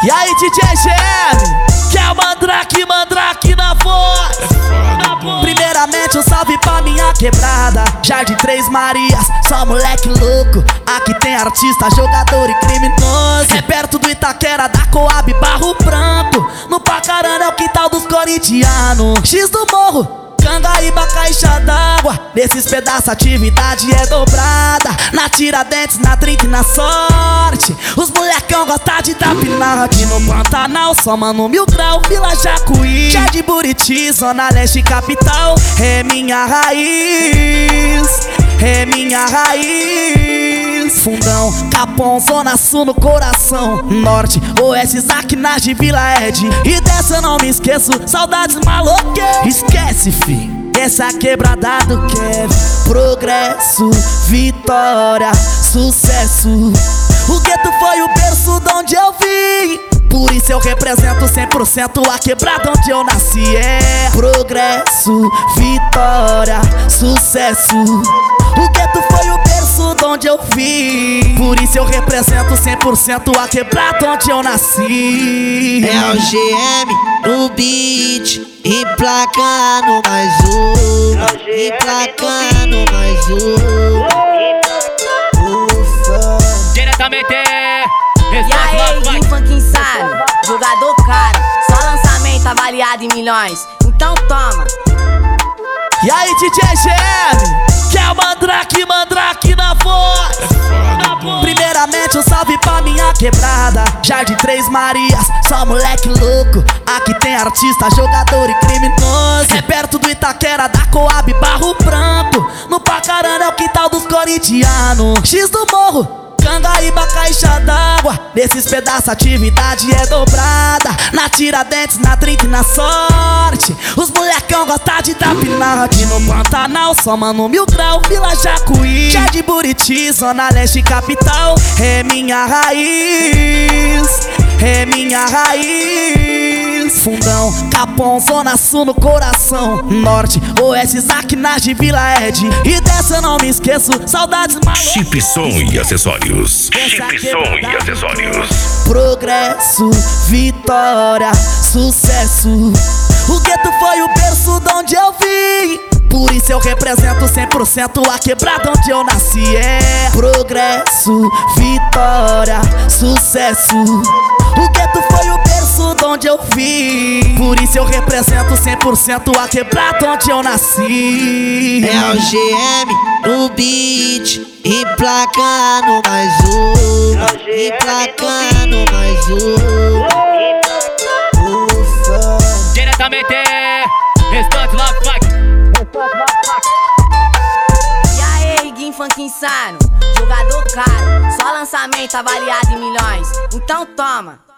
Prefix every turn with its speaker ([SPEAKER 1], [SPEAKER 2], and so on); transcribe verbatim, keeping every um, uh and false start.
[SPEAKER 1] E aí, D J G M, que é o Mandrake, Mandrake na voz. Primeiramente um salve pra minha quebrada, Jardim Três Marias, só moleque louco. Aqui tem artista, jogador e criminoso. É perto do Itaquera, da Coab, Barro Branco. No Pacarana é o quintal dos corintianos. X do morro, Cangaíba, caixa d'água. Nesses pedaços a atividade é dobrada. Na Tiradentes, na trinta e na Sorte, os molecão gostam de tapinar. Aqui no Pantanal, só mano mil grau, Vila Jacuí, Jardim Buriti, Zona Leste capital. É minha raiz, é minha raiz. Fundão, Capão, Zona Sul no coração. Norte, Oeste, Zaquinagem, Vila Ed. E dessa eu não me esqueço, saudades maloqueiras. Esquece, fi, essa quebrada do Kevin. Progresso, vitória, sucesso. O gueto foi o berço de onde eu vim, por isso eu represento cem por cento a quebrada onde eu nasci. É progresso, vitória, sucesso. O gueto foi o berço de onde eu vim, por isso eu represento cem por cento a quebrada onde eu nasci.
[SPEAKER 2] É o G M no beat, emplacando mais um, emplacando mais um. Ufa.
[SPEAKER 3] Diretamente,
[SPEAKER 4] e aí, Guim Funk Insano, jogador caro, só lançamento avaliado em milhões, então toma.
[SPEAKER 1] E aí, D J G M, que é o Mandrake, Mandrake na voz. Primeiramente um salve pra minha quebrada, Jardim Três Marias, só moleque louco. Aqui tem artista, jogador e criminoso. É perto do Itaquera, da Coab, Barro Branco. No Pacarana é o quintal dos corintianos. X do morro, Cangaíba, caixa d'água. Nesses pedaços a atividade é dobrada. Na Tiradentes, na trinta e na Sorte, os molecão gostam de tapinar. Aqui no Pantanal, só mano mil grau, Vila Jacuí, Jardim Buriti, Zona Leste capital. É minha raiz, é minha raiz. Fundão, Capão, Zona Sul no coração. Norte, Oeste, Zaquinagem, Vila Ed. E dessa eu não me esqueço, saudades malucas.
[SPEAKER 5] Chip Som e Acessórios. Chip Som e Acessórios.
[SPEAKER 1] Progresso, vitória, sucesso. O gueto foi o berço de onde eu vim, por isso eu represento cem por cento a quebrada onde eu nasci. É progresso, vitória, sucesso. O gueto foi o berço de onde eu vim, por isso eu represento cem por cento a quebrada onde eu nasci.
[SPEAKER 2] É o G M no beat, emplacando mais um, emplacando mais um. Ufa.
[SPEAKER 3] diretamente, Restante Love Fight.
[SPEAKER 4] E aí, Guim Funk Insano, jogador caro, só lançamento avaliado em milhões, então toma.